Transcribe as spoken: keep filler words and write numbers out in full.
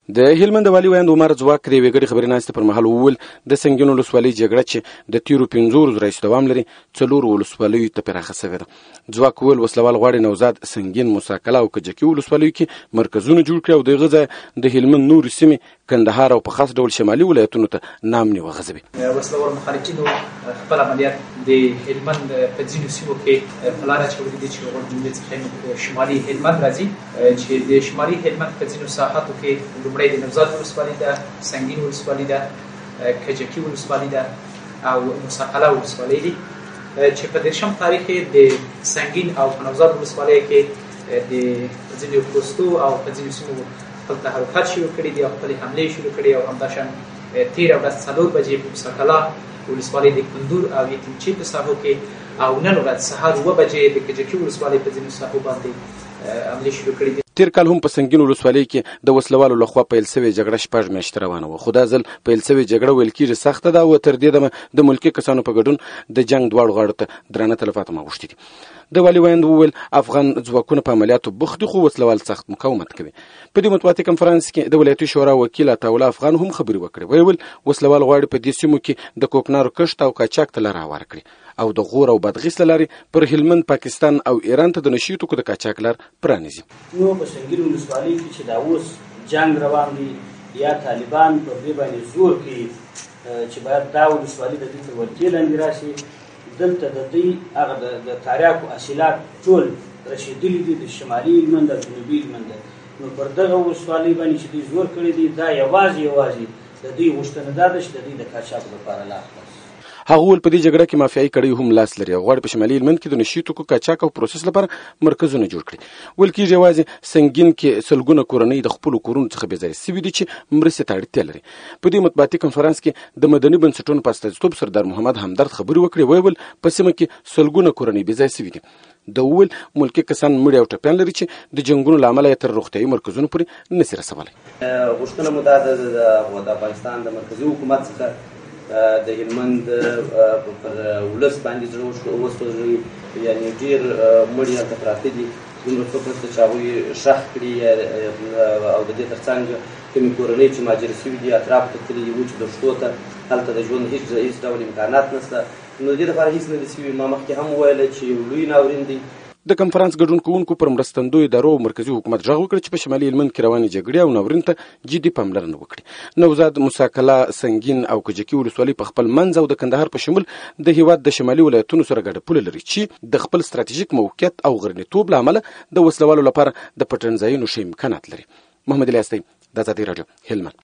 د هلمند والي ویاند عمر ځواک د یوې ګډې خبرې ناستې پر مهال وویل د سنګین ولسوالۍ جګړه چې د تیرو پنځو ورځو راهیسې دوام لري څلورو ولسوالیو ته پراخه سوې ده. ځواک وویل وسلوال غواړي نوزاد، سنګین، موسی کلا او کجکي ولسوالیو کې مرکزونه جوړ کړي او د هغه ځای د هلمند نورې سیمې کندهار او په خاص ډول شمالي ولایتونو ته نامنې وغځوي. وسلوال مخالفینو خپل عملیات د هلمند په ځینو سیمو کې په لاره اچولي دي چې هغوی جملې څخه شمالي هلمند راځي، چې د شمالي هلمند په ځینو ساحاتو کې لومړی د نوزاد ولسوالي ده، سنګین ولسوالي ده، کجکي ولسوالي ده او موسی کلا ولسوالۍ دي، چې په دېرشم تاریخ د سنګین او په نوزاد ولسوالیو کې د ځینو پوستو او په ځینو سیمو خپل تحرکات شروع کړي دي او خپلې حملې شروع کړي او همداشان تېره ورځ څلور بجې په موسی کلا ولسوالۍ د کندور او یتیمچۍ په ساحو کې او نن ورځ سهار اوه بجې د کجکي ولسوالۍ په ځینو ساحو باندې حملې شروع کړي دي. تیر کال هم په سنګین ولسوالۍ کې د وسلوالو لخوا پیل سوې جګړه شپږ میاشتې روانه وه، خو دا ځل پیل سوې جګړه ویل کېږي سخته ده او تر دې دمه د ملکي کسانو په ګډون د جنګ دواړو غاړو ته درانه تلفات هم اوښتي دي. د والي ویاند وویل افغان ځواکونه په عملیاتو بوخت دي خو وسلوال سخت مقاومت کوي. په دې مطبوعاتي کنفرانس کې د ولایتي شورا وکیل عطاالله افغان هم خبرې وکړې. ویل وسلوال غواړي په دې سیمو کې د کوکنارو کښت او قاچاق ته لاره هواره کړي او د غور او بادغیس له لارې پر هلمند، پاکستان او ایران ته د نشي توکو د قاچاق لار پرانیزي. نو په سنګین ولسوالۍ کې چې دا اوس جنګ روان دی یا طالبان په دې باندې زور کوي چې باید دا ولسوالۍ د دې تر ولکې لاندې راشي، دلته د دوی هغه د تاریاکو حاصلات ټول رسېدلي دي د شمالي هلمند او جنوبي هلمند، نو پر دغه ولسوالۍ باندې چې دوی زور کړی دی دا یوازې یوازې د دوی غوښتنه دا ده چې د دوی د قاچاقو لپاره لار خلاص. هغه وویل په دې جګړه کې مافیایي کړۍ هم لاس لري او غواړي په شمالي هلمند کې د نشي توکو قاچاق او پروسس لپاره مرکزونه جوړ کړي. ویل کېږي یوازې سنګین کې سلګونه کورنۍ د خپلو کورونو څخه بې ځایه سوي دي چې مرستې ته اړتیا لري. په دې مطبوعاتي کنفرانس کې د مدني بنسټونو په استازیتوب سردار محمد همدرد خبرې وکړې. ویل په سیمه کې سلګونه کورنۍ بې ځایه سوي دي. د ویل ملکي کسان مړي او ټپیان لري چې د جنګونو له امله یې تر روغتیایي مرکزونو پورې نسي رسولی. غوښتنه مو دا ده د افغانستان د مرکزي حکومت څخه د هلمند پر ولس باندې زړه وسوځوي، یعنې ډېر مړي هلته پراته دي، دومره څوک نشته چې هغوی ښخ کړي او د دې تر څنګ کومې کورنۍ چې مهاجرې سوي دي اطرافو ته تللي دي وچو دښتو ته، هلته د ژوند هېڅ هېڅ ډول امکانات نشته، نو د دې لپاره هېڅ نه دي سوي. ما مخکې هم وویله چې یو لوی ناورین دی. د کنفرانس ګډون کوونکو پر مرستندویو ادارو او مرکزي حکومت غږ وکړ چې په شمالي هلمند کې روانې جګړې او ناورین ته جدي پاملرنه وکړي. نوزاد، موسی کلا، سنګین او کجکي ولسوالۍ په خپل منځ او د کندهار په شمول د هېواد د شمالي ولایتونو سره ګډه پوله لري چې د خپل ستراتیژیک موقعیت او غرنیتوب له امله د وسلوالو لپاره د پټنځایونو ښه امکانات لري. محمد الیاس دی، د ازادي راډیو، هلمند.